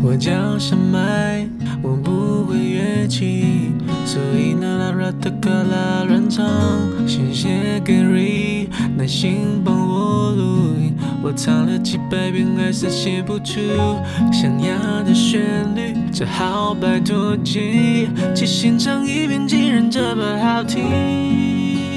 我脚上麦，我不会乐器，所以那拉拉的歌啦乱唱。先写给 Ray， 耐心帮我录音，我唱了几百遍还是写不出想要的旋律，只好拜托记现场一遍，既然这么好听。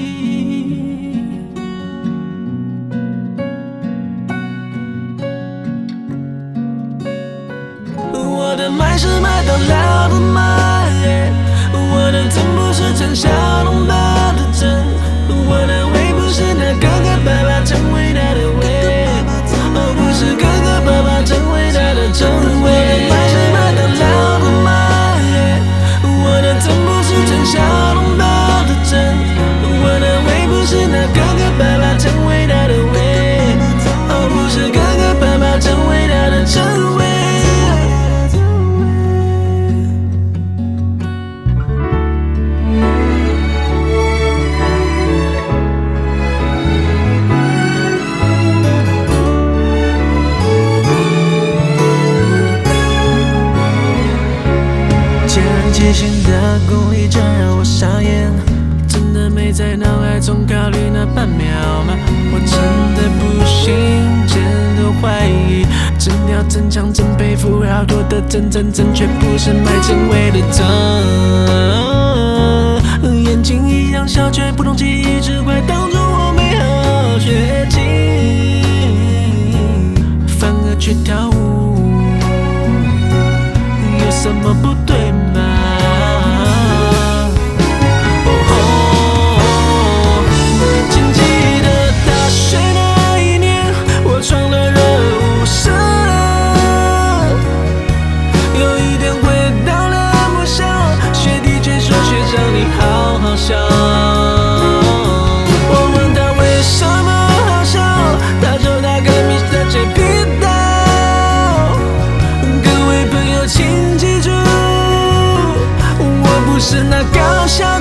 我的麦是麦到老的麦，我的真不是陈小龙的真，我的胃不是那哥哥爸爸真伟大的胃，不是哥哥爸爸真伟大的真伟。我的麦是麦到老的麦，我的真不是陈小龙的真，我的胃不是那哥哥爸爸真伟大的胃，不是哥哥爸爸真伟大的真伟。即兴的功力真让我傻眼，真的没在脑海中考虑那半秒吗？我真的不信，真的怀疑，真要真强真佩服好多的真却不是麦真伟的真。眼睛一样小却不懂记忆，只怪当初我没好好学习，反而去跳舞，有什么不对吗？笑，我问他为什么好笑，他说他跟 Mr. JP 道。各位朋友请记住，我不是那搞笑